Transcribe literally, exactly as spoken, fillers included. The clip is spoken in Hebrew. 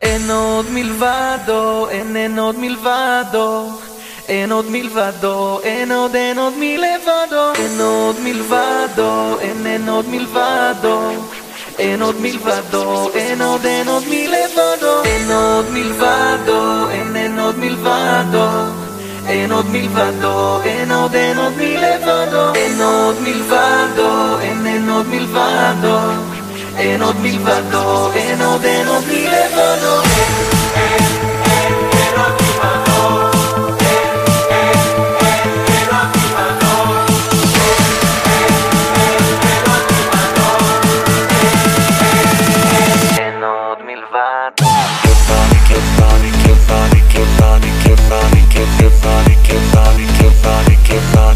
אין עוד מלבדו, אין אין עוד מלבדו, אין עוד מלבדו, אין עוד אין עוד מלבדו, אין עוד מלבדו, אין אין עוד מלבדו, אין עוד מלבדו, אין עוד אין עוד מלבדו, אין עוד מלבדו, אין אין עוד מלבדו, אין עוד מלבדו, אין עוד אין עוד מלבדו, אין עוד מלבדו, אין אין עוד מלבדו, אין עוד מלבדו, אין עוד אין עוד מלבדו. Kill body, kill body, kill body, kill body, kill body, kill body, kill body.